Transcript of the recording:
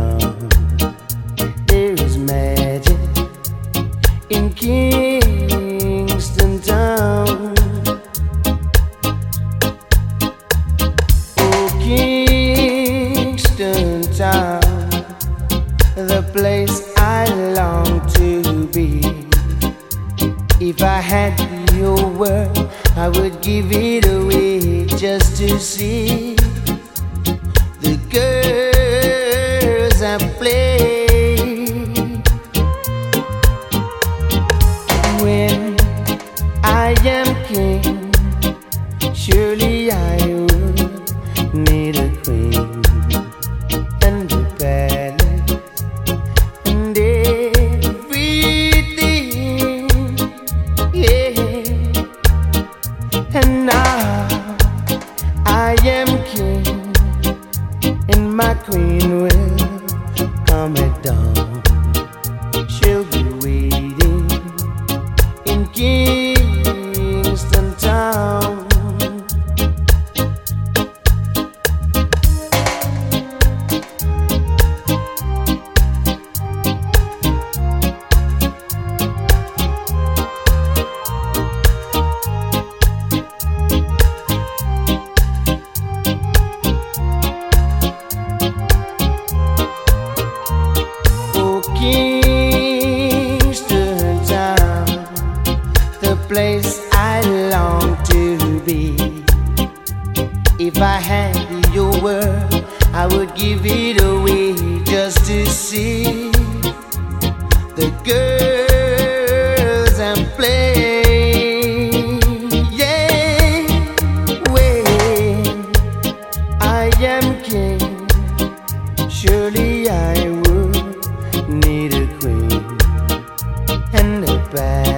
dawn. There is magic in Kingston town. Oh, Kingston town, the place I long to be. If I had your word, I would give it away just to see the girls I play. When I am king, surely I would need a queen and a palace and everything, yeah. And now I am king, and my queen will come at dawn. She'll be waiting in Kingston town. Kingston town, the place I long to be. If I had your word, I would give it away just to see the girls I'm playing. Yeah, when I am king, surely I would need a queen and a bad